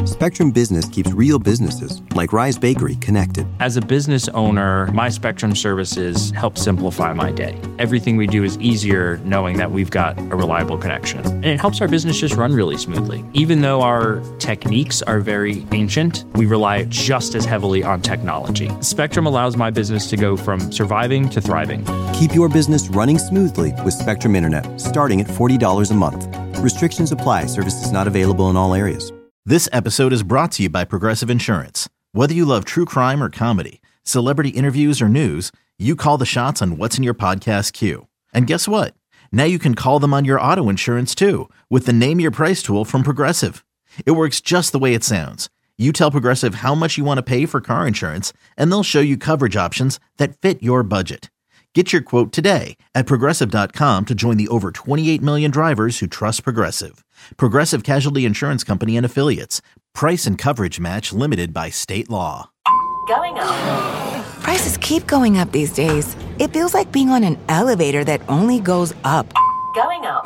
Spectrum Business keeps real businesses, like Rise Bakery, connected. As a business owner, my Spectrum services help simplify my day. Everything we do is easier knowing that we've got a reliable connection. And it helps our business just run really smoothly. Even though our techniques are very ancient, we rely just as heavily on technology. Spectrum allows my business to go from surviving to thriving. Keep your business running smoothly with Spectrum Internet, starting at $40 a month. Restrictions apply. Services not available in all areas. This episode is brought to you by Progressive Insurance. Whether you love true crime or comedy, celebrity interviews or news, you call the shots on what's in your podcast queue. And guess what? Now you can call them on your auto insurance too with the Name Your Price tool from Progressive. It works just the way it sounds. You tell Progressive how much you want to pay for car insurance, and they'll show you coverage options that fit your budget. Get your quote today at Progressive.com to join the over 28 million drivers who trust Progressive. Progressive Casualty Insurance Company and Affiliates. Price and coverage match limited by state law. Going up. Prices keep going up these days. It feels like being on an elevator that only goes up. Going up.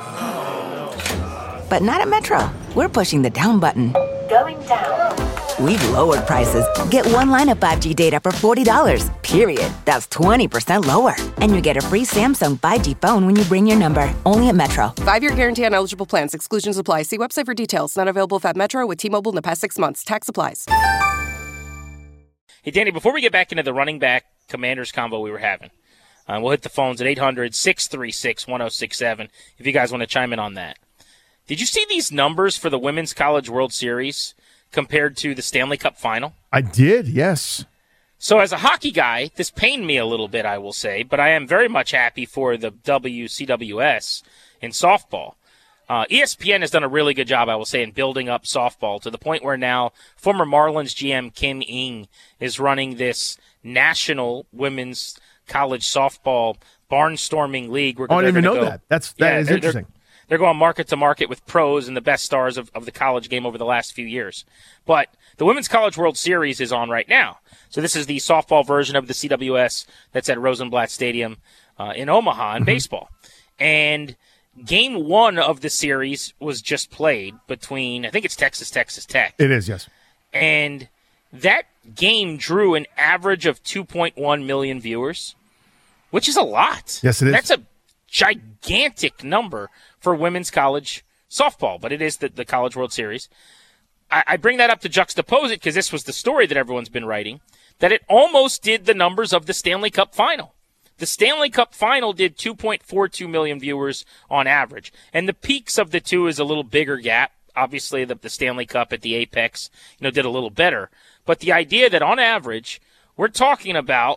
But not at Metro. We're pushing the down button. Going down. We've lowered prices. Get one line of 5G data for $40, period. That's 20% lower. And you get a free Samsung 5G phone when you bring your number. Only at Metro. 5-year guarantee on eligible plans. Exclusions apply. See website for details. Not available at Metro with T-Mobile in the past 6 months. Tax applies. Hey, Danny, before we get back into the running back Commanders combo we were having, we'll hit the phones at 800-636-1067 if you guys want to chime in on that. Did you see these numbers for the Women's College World Series compared to the Stanley Cup Final? I did, yes. So as a hockey guy, this pained me a little bit, I will say, but I am very much happy for the WCWS in softball. ESPN has done a really good job, I will say, in building up softball to the point where now former Marlins GM Kim Ng is running this national women's college softball barnstorming league. I didn't even know that. That is interesting. They're going market to market with pros and the best stars of the college game over the last few years. But the Women's College World Series is on right now. So this is the softball version of the CWS that's at Rosenblatt Stadium in Omaha in baseball. And Game 1 of the series was just played between, I think it's Texas Tech. It is, yes. And that game drew an average of 2.1 million viewers, which is a lot. Yes, it is. That's a gigantic number for women's college softball, but it is the College World Series. I bring that up to juxtapose it because this was the story that everyone's been writing, that it almost did the numbers of the Stanley Cup Final. The Stanley Cup Final did 2.42 million viewers on average, and the peaks of the two is a little bigger gap. Obviously, the Stanley Cup at the Apex, did a little better. But the idea that on average, we're talking about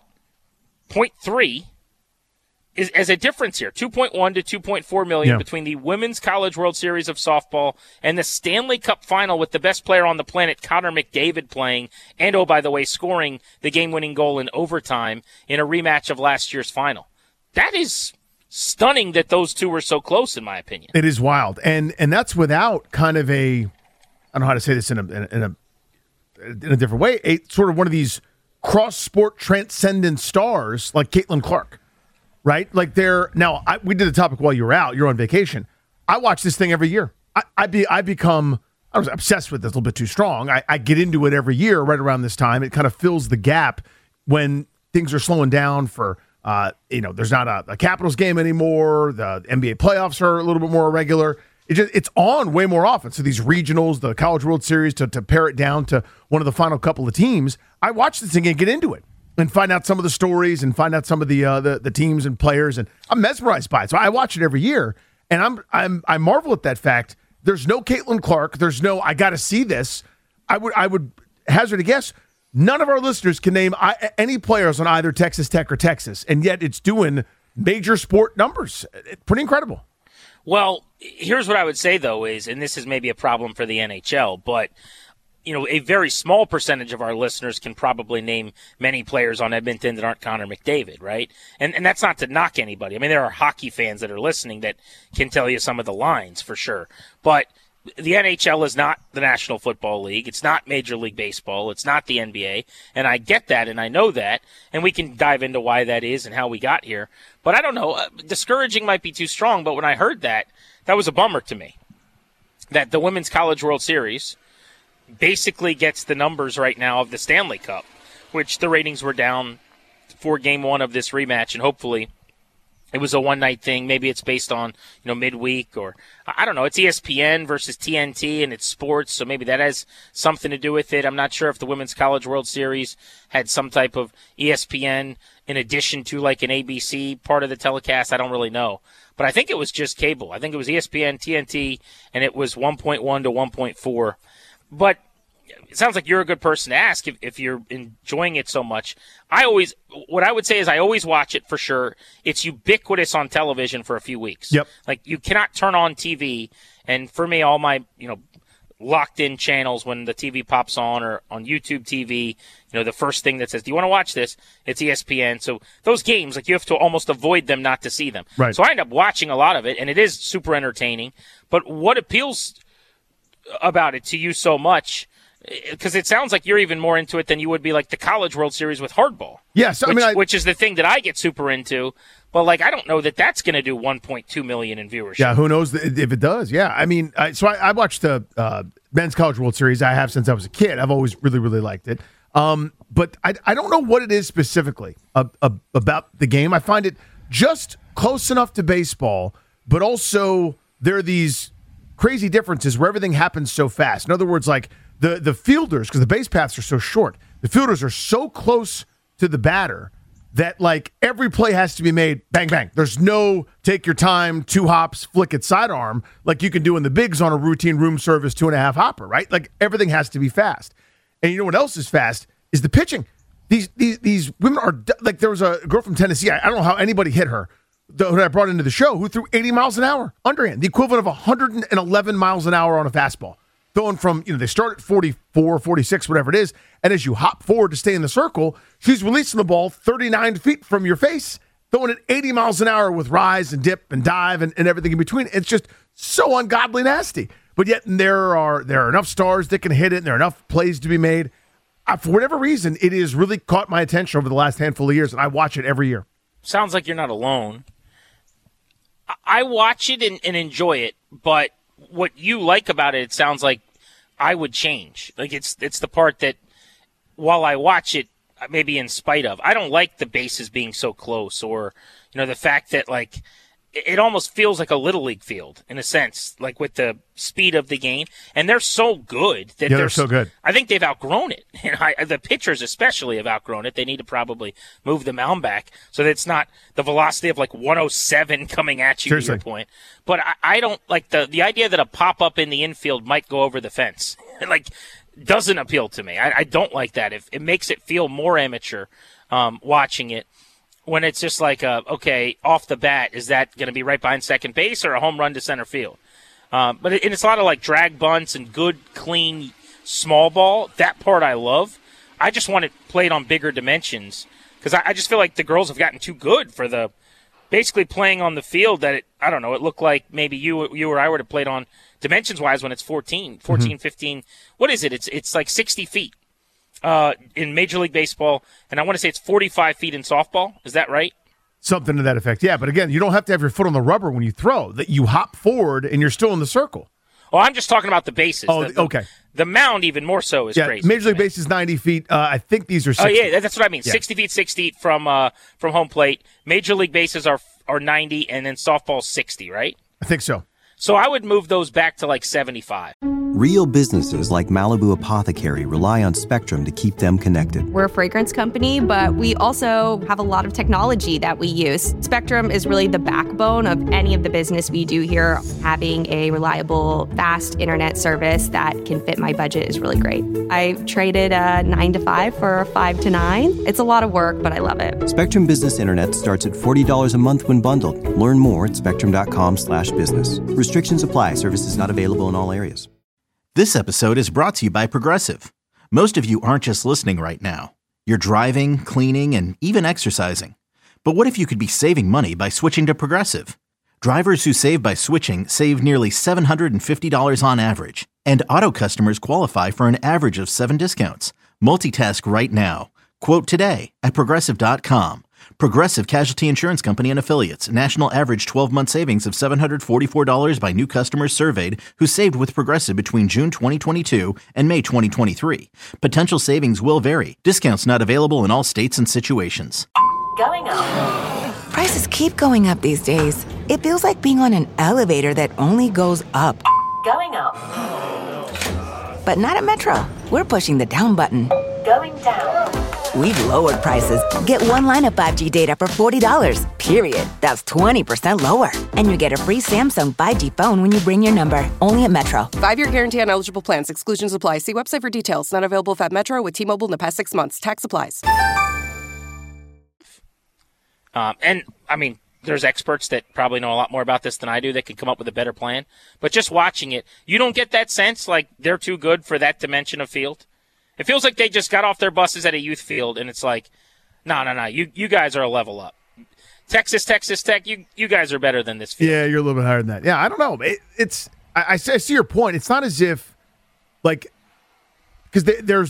0.3 is as a difference here, 2.1 to 2.4 million between the Women's College World Series of softball and the Stanley Cup Final with the best player on the planet, Connor McDavid, playing, and, oh, by the way, scoring the game-winning goal in overtime in a rematch of last year's final. That is stunning that those two were so close, in my opinion. It is wild. And that's without kind of I don't know how to say this in a different way, sort of one of these cross-sport transcendent stars like Caitlin Clark. Right? Like we did the topic while you were out. You're on vacation. I watch this thing every year. I was obsessed with this, a little bit too strong. I get into it every year right around this time. It kind of fills the gap when things are slowing down for, there's not a Capitals game anymore. The NBA playoffs are a little bit more irregular. It's on way more often. So these regionals, the College World Series, to pare it down to one of the final couple of teams, I watch this thing and get into it. And find out some of the stories and find out some of the teams and players, and I'm mesmerized by it. So I watch it every year, and I marvel at that fact. There's no Caitlin Clark. There's no I got to see this. I would hazard a guess. None of our listeners can name any players on either Texas Tech or Texas, and yet it's doing major sport numbers. It's pretty incredible. Well, here's what I would say though is, and this is maybe a problem for the NHL, but a very small percentage of our listeners can probably name many players on Edmonton that aren't Connor McDavid, right? And that's not to knock anybody. I mean, there are hockey fans that are listening that can tell you some of the lines for sure. But the NHL is not the National Football League. It's not Major League Baseball. It's not the NBA. And I get that, and I know that. And we can dive into why that is and how we got here. But I don't know. Discouraging might be too strong, but when I heard that, that was a bummer to me. That the Women's College World Series basically gets the numbers right now of the Stanley Cup, which the ratings were down for game one of this rematch, and hopefully it was a one-night thing. Maybe it's based on, midweek, or I don't know. It's ESPN versus TNT, and it's sports, so maybe that has something to do with it. I'm not sure if the Women's College World Series had some type of ESPN in addition to like an ABC part of the telecast. I don't really know. But I think it was just cable. I think it was ESPN, TNT, and it was 1.1 to 1.4. But it sounds like you're a good person to ask if you're enjoying it so much. What I would say is I always watch it for sure. It's ubiquitous on television for a few weeks. Yep. Like you cannot turn on TV, and for me, all my, locked in channels when the TV pops on or on YouTube TV, the first thing that says, do you want to watch this? It's ESPN. So those games, like you have to almost avoid them not to see them. Right. So I end up watching a lot of it, and it is super entertaining. But what appeals about it to you so much? Because it sounds like you're even more into it than you would be like the College World Series with hardball. Yes, which is the thing that I get super into. But I don't know that that's going to do 1.2 million in viewership. Yeah, who knows if it does? Yeah, I watched the Men's College World Series. I have since I was a kid. I've always really, really liked it. But I don't know what it is specifically about the game. I find it just close enough to baseball, but also there are these crazy differences where everything happens so fast. In other words, like the fielders, because the base paths are so short, the fielders are so close to the batter that every play has to be made bang, bang. There's no take your time, 2 hops, flick it sidearm like you can do in the bigs on a routine room service 2.5 hopper, right? Everything has to be fast. And you know what else is fast is the pitching. These women are there was a girl from Tennessee. I don't know how anybody hit her that I brought into the show who threw 80 miles an hour underhand, the equivalent of 111 miles an hour on a fastball. Throwing from, they start at 44, 46, whatever it is, and as you hop forward to stay in the circle, she's releasing the ball 39 feet from your face, throwing it 80 miles an hour with rise and dip and dive and everything in between. It's just so ungodly nasty. But yet there are enough stars that can hit it, and there are enough plays to be made. For whatever reason, it has really caught my attention over the last handful of years, and I watch it every year. Sounds like you're not alone. I watch it and enjoy it, but what you like about it, it sounds like I would change. It's the part that while I watch it, maybe in spite of, I don't like the bases being so close, or, the fact that it almost feels like a little league field in a sense, with the speed of the game. And they're so good that they're so good. I think they've outgrown it. And the pitchers especially have outgrown it. They need to probably move the mound back so that it's not the velocity of 107 coming at you. Seriously. To your point. But I don't like the idea that a pop up in the infield might go over the fence. Doesn't appeal to me. I don't like that. It makes it feel more amateur watching it. When it's just okay, off the bat, is that going to be right behind second base or a home run to center field? But it's a lot of drag bunts and good, clean, small ball. That part I love. I just want it played on bigger dimensions because I just feel like the girls have gotten too good for the basically playing on the field that it looked like maybe you or I would have played on dimensions-wise when it's 14, 15. What is it? It's 60 feet. In Major League Baseball, and I want to say it's 45 feet in softball. Is that right? Something to that effect, yeah. But again, you don't have to have your foot on the rubber when you throw. That you hop forward and you're still in the circle. Oh, I'm just talking about the bases. Oh, okay. The mound even more so is crazy. Major League Base is 90 feet. I think these are 60. Oh, yeah, that's what I mean. Yeah. 60 feet from home plate. Major League Bases are 90, and then softball's 60, right? I think so. So I would move those back to 75. Real businesses like Malibu Apothecary rely on Spectrum to keep them connected. We're a fragrance company, but we also have a lot of technology that we use. Spectrum is really the backbone of any of the business we do here. Having a reliable, fast internet service that can fit my budget is really great. I traded a 9 to 5 for a 5 to 9. It's a lot of work, but I love it. Spectrum Business Internet starts at $40 a month when bundled. Learn more at spectrum.com/business. Restrictions apply. Services not available in all areas. This episode is brought to you by Progressive. Most of you aren't just listening right now. You're driving, cleaning, and even exercising. But what if you could be saving money by switching to Progressive? Drivers who save by switching save nearly $750 on average. And auto customers qualify for an average of 7 discounts. Multitask right now. Quote today at Progressive.com. Progressive Casualty Insurance Company and Affiliates. National average 12-month savings of $744 by new customers surveyed who saved with Progressive between June 2022 and May 2023. Potential savings will vary. Discounts not available in all states and situations. Going up. Prices keep going up these days. It feels like being on an elevator that only goes up. Going up. But not at Metro. We're pushing the down button. Going down. We've lowered prices. Get one line of 5G data for $40, period. That's 20% lower. And you get a free Samsung 5G phone when you bring your number. Only at Metro. 5-year guarantee on eligible plans. Exclusions apply. See website for details. Not available if at Metro with T-Mobile in the past 6 months. Tax applies. And, I mean, there's experts that probably know a lot more about this than I do that could come up with a better plan. But just watching it, you don't get that sense like they're too good for that dimension of field. It feels like they just got off their buses at a youth field, and it's like, no, you guys are a level up. Texas Tech, you guys are better than this field. Yeah, you're a little bit higher than that. Yeah, I don't know. I see your point. It's not as if, like, because there's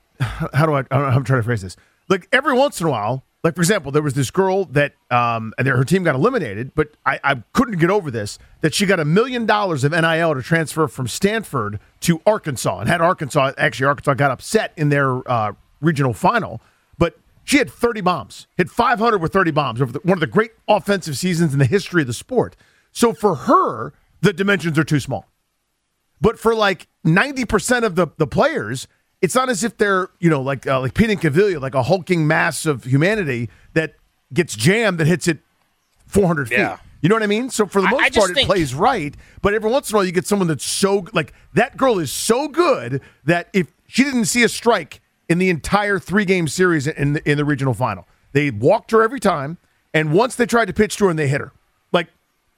I'm trying to phrase this. Like, every once in a while, like, for example, there was this girl that her team got eliminated, but I couldn't get over this, that she got $1 million of NIL to transfer from Stanford to Arkansas, and had Arkansas got upset in their regional final, but she had 30 bombs, hit 500 with 30 bombs, over one of the great offensive seasons in the history of the sport. So for her, the dimensions are too small. But for like 90% of the players, it's not as if they're, like Pete Incaviglia, like a hulking mass of humanity that gets jammed that hits it 400 feet. Yeah. You know what I mean? So for the most part, it plays right. But every once in a while, you get someone that's so, like, that girl is so good that if she didn't see a strike in the entire 3-game series in the regional final, they walked her every time. And once they tried to pitch to her and they hit her, like,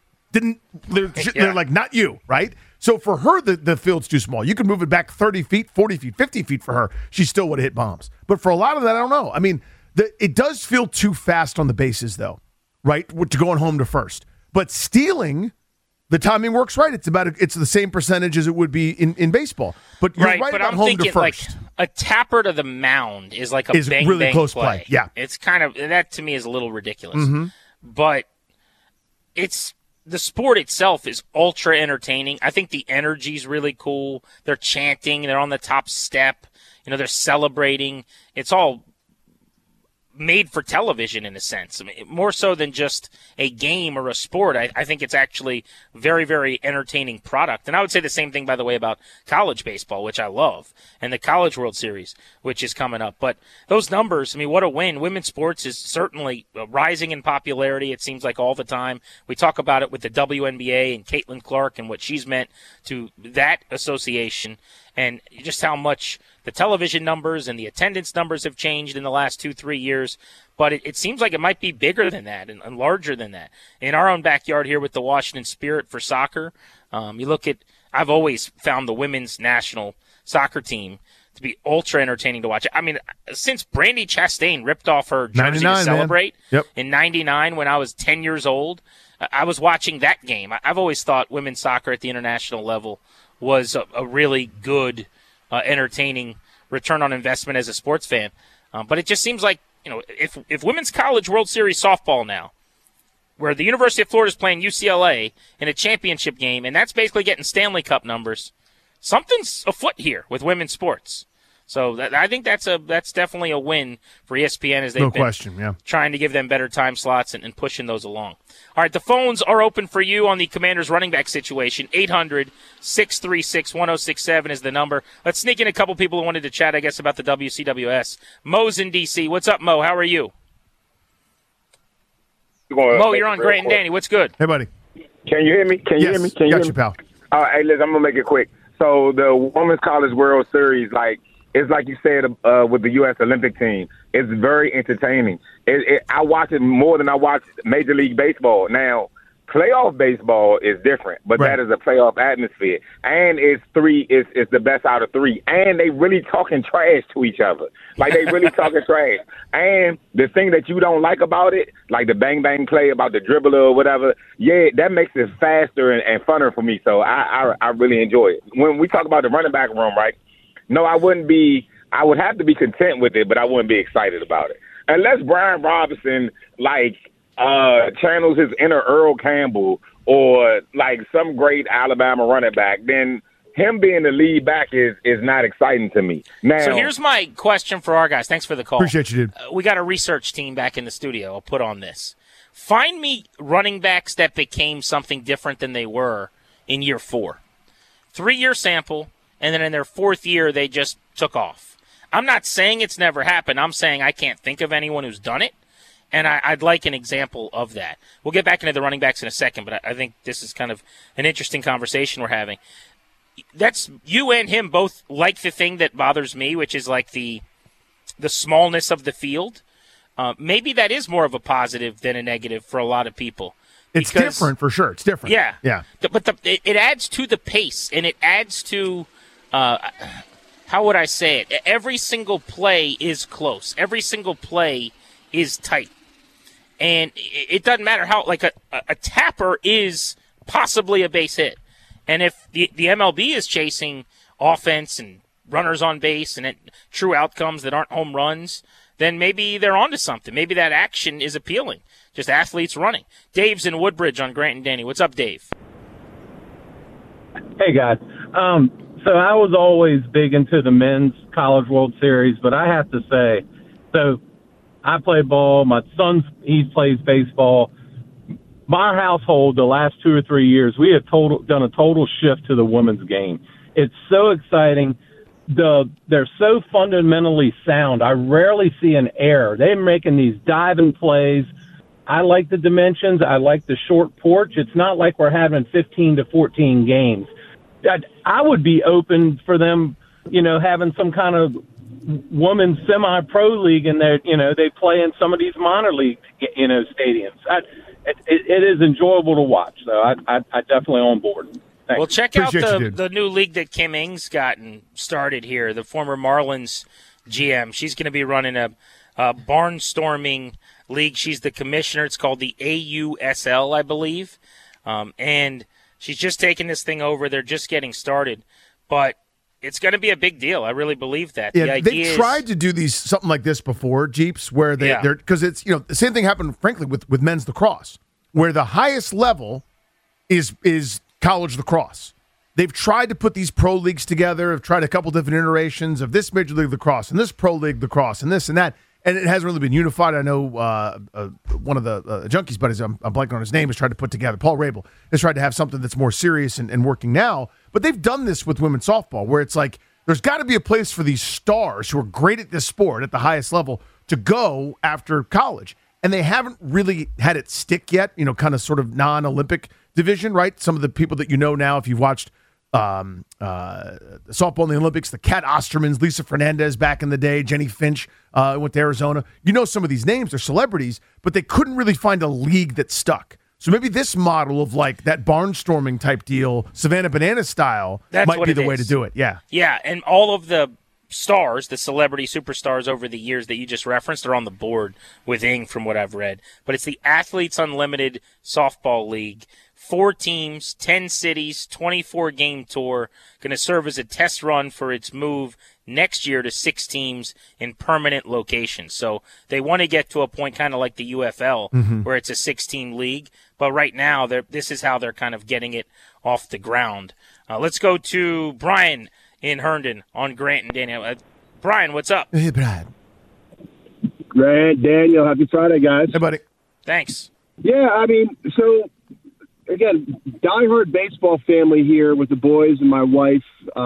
they're like, not you, right? So for her, the field's too small. You can move it back 30 feet, 40 feet, 50 feet for her. She still would have hit bombs. But for a lot of that, I don't know. I mean, it does feel too fast on the bases, though, right, to going home to first. But stealing, the timing works right. It's the same percentage as it would be in baseball. But you're right about I'm home thinking to first. Like a tapper to the mound is like a really bang close play. Yeah, it's kind of, that to me is a little ridiculous. Mm-hmm. But the sport itself is ultra entertaining. I think the energy's really cool. They're chanting. They're on the top step. They're celebrating. It's all made for television in a sense. I mean, more so than just a game or a sport. I think it's actually very, very entertaining product. And I would say the same thing, by the way, about college baseball, which I love, and the College World Series, which is coming up. But those numbers, I mean, what a win. Women's sports is certainly rising in popularity, it seems like, all the time. We talk about it with the WNBA and Caitlin Clark and what she's meant to that association, and just how much the television numbers and the attendance numbers have changed in the last 2-3 years. But it seems like it might be bigger than that and larger than that. In our own backyard here with the Washington Spirit for soccer, you look at, I've always found the women's national soccer team to be ultra entertaining to watch. I mean, since Brandi Chastain ripped off her jersey to celebrate in 99 when I was 10 years old, I was watching that game. I've always thought women's soccer at the international level was a really good, entertaining return on investment as a sports fan. But it just seems like, if Women's College World Series softball now, where the University of Florida is playing UCLA in a championship game, and that's basically getting Stanley Cup numbers, something's afoot here with women's sports. So I think that's definitely a win for ESPN as they've been trying to give them better time slots and pushing those along. All right, the phones are open for you on the Commanders running back situation. 800-636-1067 is the number. Let's sneak in a couple people who wanted to chat, I guess, about the WCWS. Mo's in D.C. What's up, Mo? How are you? Mo, you're on Grant and Danny. What's good? Hey, buddy. Can you hear me? Can you hear me? Got you, pal. All right, hey, listen, I'm going to make it quick. So the Women's College World Series, it's like you said with the U.S. Olympic team. It's very entertaining. I watch it more than I watch Major League Baseball. Now, playoff baseball is different, but that is a playoff atmosphere. And it's the best out of 3. And they really talking trash to each other. Like, they really talking trash. And the thing that you don't like about it, like the bang-bang play about the dribbler or whatever, that makes it faster and funner for me. So I really enjoy it. When we talk about the running back room, right? No, I would have to be content with it, but I wouldn't be excited about it. unless Brian Robinson channels his inner Earl Campbell or like some great Alabama running back, then him being the lead back is not exciting to me. Now, so here's my question for our guys. Thanks for the call. Appreciate you, dude. We got a research team back in the studio. I'll put on this. Find me running backs that became something different than they were in year 4. 3-year sample, and then in their 4th year, they just took off. I'm not saying it's never happened. I'm saying I can't think of anyone who's done it, and I'd like an example of that. We'll get back into the running backs in a second, but I think this is kind of an interesting conversation we're having. That's you and him both like the thing that bothers me, which is like the smallness of the field. Maybe that is more of a positive than a negative for a lot of people. It's different for sure. It's different. Yeah. But it adds to the pace, and it adds to, how would I say it? Every single play is close. Every single play is tight. And it doesn't matter how, like a tapper is possibly a base hit. And if the MLB is chasing offense and runners on base and true outcomes that aren't home runs, then maybe they're onto something. Maybe that action is appealing. Just athletes running. Dave's in Woodbridge on Grant and Danny. What's up, Dave? Hey, guys. So I was always big into the men's College World Series, but I have to say, so I play ball. My son, he plays baseball. My household, the last 2 or 3 years, we have done a total shift to the women's game. It's so exciting. They're so fundamentally sound. I rarely see an error. They're making these diving plays. I like the dimensions. I like the short porch. It's not like we're having 15 to 14 games. I would be open for them, having some kind of women's semi-pro league, and they play in some of these minor league, stadiums. It is enjoyable to watch, though. I definitely on board. Thanks. Well, check out the new league that Kim Ng's gotten started here, the former Marlins GM. She's going to be running a barnstorming league. She's the commissioner. It's called the AUSL, I believe. And she's just taking this thing over. They're just getting started. But it's going to be a big deal. I really believe that. Yeah, they've tried to do something like this before, Jeeps, where they're because it's the same thing happened, frankly, with men's lacrosse, where the highest level is college lacrosse. They've tried to put these pro leagues together. Have tried a couple different iterations of this Major League Lacrosse and this Pro League Lacrosse and this and that, and it hasn't really been unified. I know one of the Junkies buddies, I'm blanking on his name, has tried to put together. Paul Rabel has tried to have something that's more serious and working now. But they've done this with women's softball, where it's like there's got to be a place for these stars who are great at this sport at the highest level to go after college. And they haven't really had it stick yet, kind of sort of non-Olympic division, right? Some of the people that now, if you've watched softball in the Olympics, the Kat Ostermans, Lisa Fernandez back in the day, Jenny Finch went to Arizona. Some of these names, they're celebrities, but they couldn't really find a league that stuck. So maybe this model of like that barnstorming type deal, Savannah Banana style, might be the way to do it. Yeah. Yeah, and all of the stars, the celebrity superstars over the years that you just referenced are on the board with Ng from what I've read. But it's the Athletes Unlimited Softball League. 4 teams, 10 cities, 24-game tour, going to serve as a test run for its move next year to 6 teams in permanent locations. So they want to get to a point kind of like the UFL where it's a 6-team league. But right now, this is how they're kind of getting it off the ground. Let's go to Brian in Herndon on Grant and Daniel. Brian, what's up? Hey, Brian. Grant, Daniel, happy Friday, guys. Hey, buddy. Thanks. Yeah, so, again, diehard baseball family here with the boys and my wife.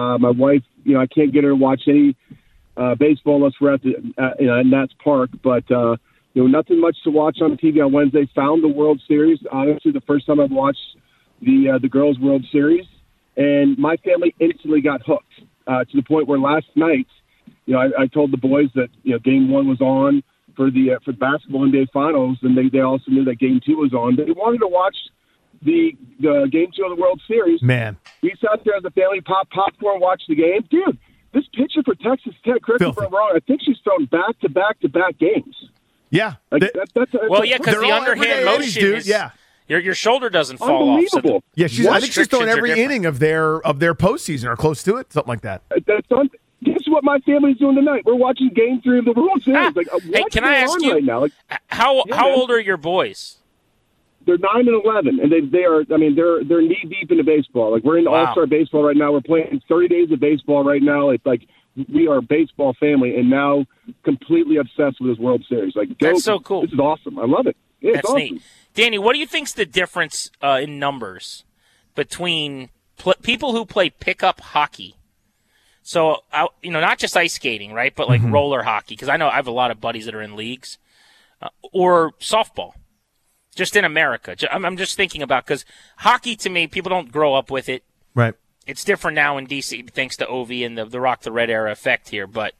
I can't get her to watch any baseball unless we're at the Nats Park. But, nothing much to watch on TV on Wednesday. Found the World Series. Honestly, the first time I've watched the Girls World Series. And my family instantly got hooked to the point where last night, I told the boys that, Game 1 was on for the basketball NBA Finals, and they also knew that Game 2 was on. They wanted to watch the Game 2 of the World Series. Man. We sat there as a family, popcorn, watched the game. Dude, this pitcher for Texas Tech, correct me if I'm wrong, I think she's thrown back-to-back-to-back games. Yeah. Because the underhand motion is... Yeah. Your shoulder doesn't fall off. So I think she's thrown every inning of their postseason or close to it, something like that. Guess what my family's doing tonight. We're watching Game 3 of the World Series. Hey, can I ask you, right now? how old are your boys? They're 9 and 11, and they are. I mean, they're knee deep into baseball. Like, we're in All-Star baseball right now. We're playing 30 days of baseball right now. It's like we are a baseball family, and now completely obsessed with this World Series. Like, that's so cool. This is awesome. I love it. Yeah, that's awesome. neat. Danny, what do you think's the difference in numbers between people who play pickup hockey? So, not just ice skating, right, but like roller hockey, because I know I have a lot of buddies that are in leagues, or softball. Just in America. I'm just thinking about, because hockey, to me, people don't grow up with it. Right. It's different now in D.C. thanks to Ovi and the Rock the Red era effect here. But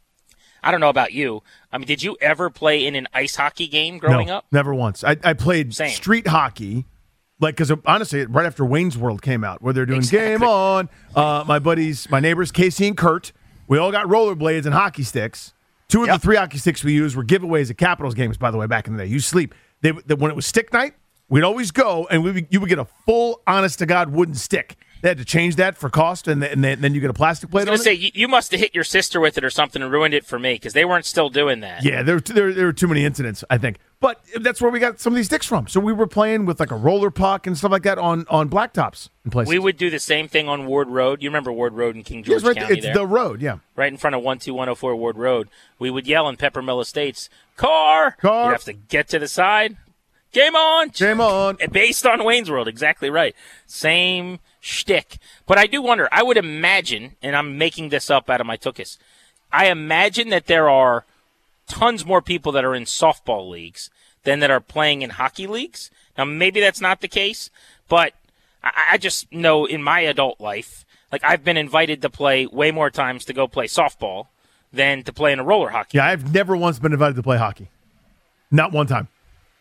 I don't know about you. I mean, did you ever play in an ice hockey game growing up? Never once. I played street hockey, because honestly, right after Wayne's World came out, where they're doing Game On. My neighbors, Casey and Kurt, we all got rollerblades and hockey sticks. Two of the 3 hockey sticks we used were giveaways at Capitals games, by the way, back in the day. You sleep. When it was stick night, we'd always go, and you would get a full, honest-to-God wooden stick. They had to change that for cost, and then you get a plastic plate on it. I was going to say, you must have hit your sister with it or something and ruined it for me, because they weren't still doing that. Yeah, there were too many incidents, I think. But that's where we got some of these sticks from. So we were playing with like a roller puck and stuff like that on blacktops in places. We would do the same thing on Ward Road. You remember Ward Road in King George County it's there? the road, yeah. Right in front of 12104 Ward Road. We would yell in Peppermill Estates, Car! You'd have to get to the side. Game on! Game on! Based on Wayne's World, exactly right. Same shtick. But I do wonder, I would imagine, and I'm making this up out of my tuchus, I imagine that there are tons more people that are in softball leagues than that are playing in hockey leagues. Now, maybe that's not the case, but I just know in my adult life, like I've been invited to play way more times to go play softball than to play in a roller hockey. Yeah, I've never once been invited to play hockey. Not one time.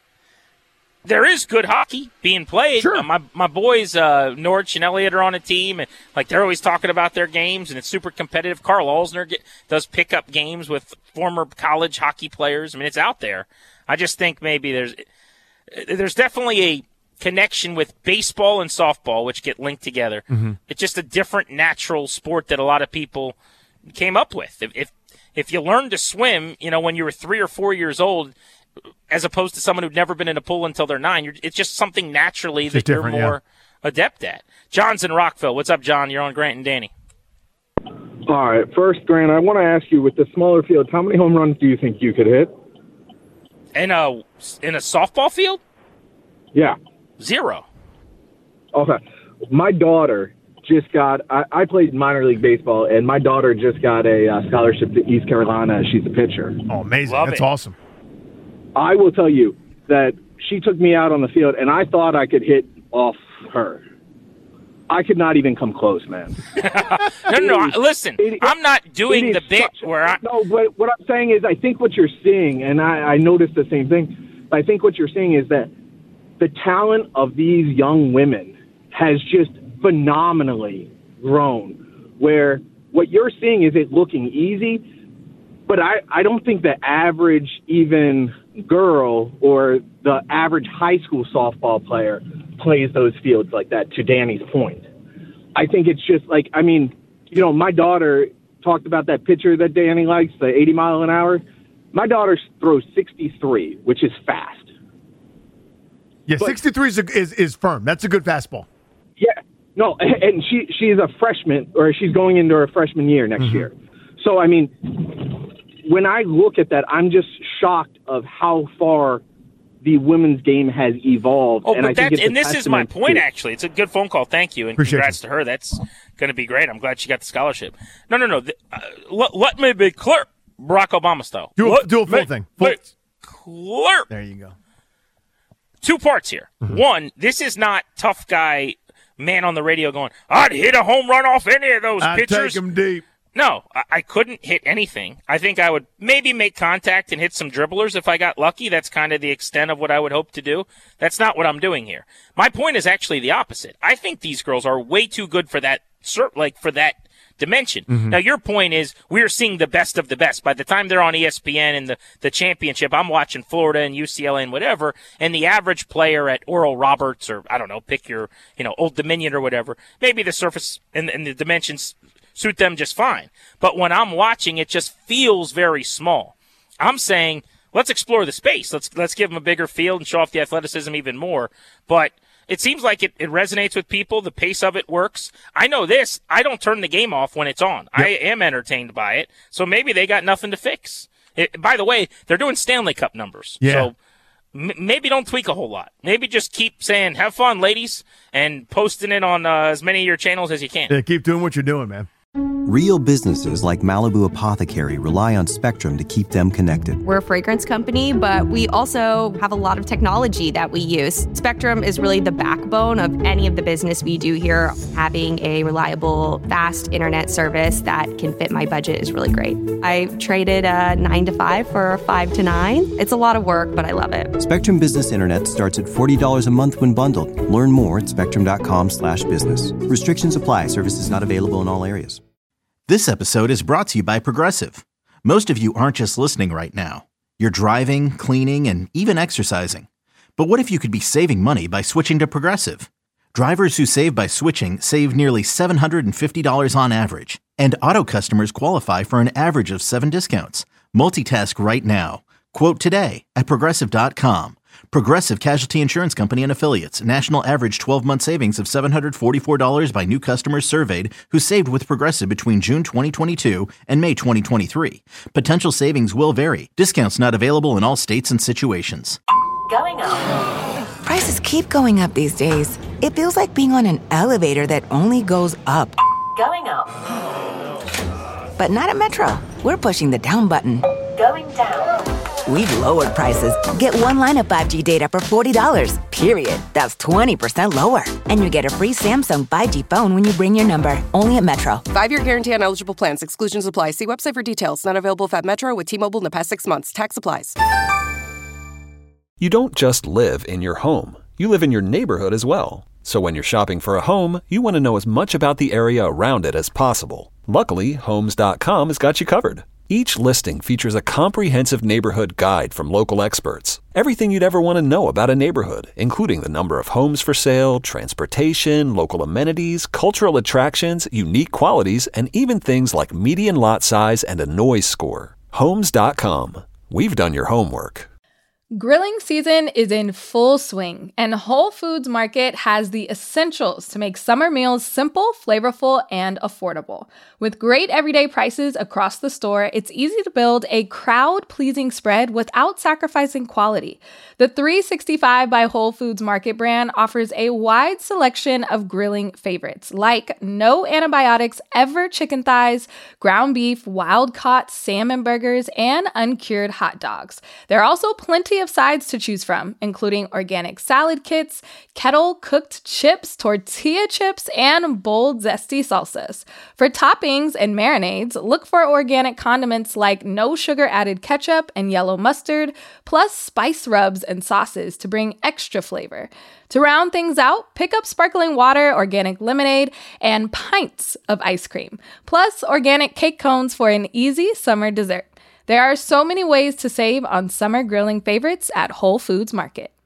There is good hockey being played. Sure. My boys, Norwich and Elliott, are on a team, and like they're always talking about their games, and it's super competitive. Carl Alsner does pick-up games with former college hockey players. I mean, it's out there. I just think maybe there's definitely a connection with baseball and softball, which get linked together. Mm-hmm. It's just a different natural sport that a lot of people came up with. If you learned to swim, when you were 3 or 4 years old, as opposed to someone who'd never been in a pool until they're 9, it's just something naturally that you're more adept at. John's in Rockville. What's up, John? You're on Grant and Danny. All right. First, Grant, I want to ask you, with the smaller fields, how many home runs do you think you could hit? In a softball field? Yeah. 0. Okay. My daughter just got – I played minor league baseball, and my daughter just got a scholarship to East Carolina. She's a pitcher. Oh, amazing. That's awesome. I will tell you that she took me out on the field, and I thought I could hit off her. I could not even come close, man. No. Listen, I'm not doing the bit where I... No, but what I'm saying is I think what you're seeing, and I noticed the same thing, I think what you're seeing is that the talent of these young women has just phenomenally grown, where what you're seeing is it looking easy, but I don't think the average even girl or the average high school softball player plays those fields like that, to Danny's point. I think it's just like, my daughter talked about that pitcher that Danny likes, the 80 mile an hour. My daughter throws 63, which is fast. Yeah, 63 is firm. That's a good fastball. Yeah. No, and she's a freshman, or she's going into her freshman year next year. So, when I look at that, I'm just shocked of how far the women's game has evolved. Oh, and this is my point, actually. It's a good phone call. Thank you, and congrats to her. That's going to be great. I'm glad she got the scholarship. No. Let me be clear, Barack Obama style. Do a full thing. Clear. There you go. 2 parts here. One, this is not tough guy man on the radio going, I'd hit a home run off any of those pitchers. I'd take him deep. No, I couldn't hit anything. I think I would maybe make contact and hit some dribblers if I got lucky. That's kind of the extent of what I would hope to do. That's not what I'm doing here. My point is actually the opposite. I think these girls are way too good for that, for that dimension. Now, your point is we're seeing the best of the best. By the time they're on ESPN and the championship, I'm watching Florida and UCLA and whatever, and the average player at Oral Roberts, or I don't know, pick your, Old Dominion or whatever, maybe the surface and the dimensions suit them just fine. But when I'm watching, it just feels very small. I'm saying, let's explore the space. Let's give them a bigger field and show off the athleticism even more. But it seems like it resonates with people. The pace of it works. I know this. I don't turn the game off when it's on. Yep. I am entertained by it. So maybe they got nothing to fix. By the way, they're doing Stanley Cup numbers. Yeah. So maybe don't tweak a whole lot. Maybe just keep saying, have fun, ladies, and posting it on as many of your channels as you can. Yeah, keep doing what you're doing, man. Real businesses like Malibu Apothecary rely on Spectrum to keep them connected. We're a fragrance company, but we also have a lot of technology that we use. Spectrum is really the backbone of any of the business we do here. Having a reliable, fast internet service that can fit my budget is really great. I traded a 9 to 5 for a 5 to 9. It's a lot of work, but I love it. Spectrum Business Internet starts at $40 a month when bundled. Learn more at spectrum.com/business. Restrictions apply. Services not available in all areas. This episode is brought to you by Progressive. Most of you aren't just listening right now. You're driving, cleaning, and even exercising. But what if you could be saving money by switching to Progressive? Drivers who save by switching save nearly $750 on average. And auto customers qualify for an average of 7 discounts. Multitask right now. Quote today at Progressive.com. Progressive Casualty Insurance Company and Affiliates. National average 12-month savings of $744 by new customers surveyed who saved with Progressive between June 2022 and May 2023. Potential savings will vary. Discounts not available in all states and situations. Going up. Prices keep going up these days. It feels like being on an elevator that only goes up. Going up. But not at Metro. We're pushing the down button. Going down. We've lowered prices. Get one line of 5G data for $40, period. That's 20% lower. And you get a free Samsung 5G phone when you bring your number. Only at Metro. 5-year guarantee on eligible plans. Exclusions apply. See website for details. Not available if at Metro with T-Mobile in the past 6 months. Tax applies. You don't just live in your home. You live in your neighborhood as well. So when you're shopping for a home, you want to know as much about the area around it as possible. Luckily, Homes.com has got you covered. Each listing features a comprehensive neighborhood guide from local experts. Everything you'd ever want to know about a neighborhood, including the number of homes for sale, transportation, local amenities, cultural attractions, unique qualities, and even things like median lot size and a noise score. Homes.com. We've done your homework. Grilling season is in full swing, and Whole Foods Market has the essentials to make summer meals simple, flavorful, and affordable. With great everyday prices across the store, it's easy to build a crowd-pleasing spread without sacrificing quality. The 365 by Whole Foods Market brand offers a wide selection of grilling favorites, like no antibiotics ever chicken thighs, ground beef, wild-caught salmon burgers, and uncured hot dogs. There are also plenty of sides to choose from, including organic salad kits, kettle-cooked chips, tortilla chips, and bold, zesty salsas. For toppings and marinades, look for organic condiments like no sugar-added ketchup and yellow mustard, plus spice rubs and sauces to bring extra flavor. To round things out, pick up sparkling water, organic lemonade, and pints of ice cream, plus organic cake cones for an easy summer dessert. There are so many ways to save on summer grilling favorites at Whole Foods Market.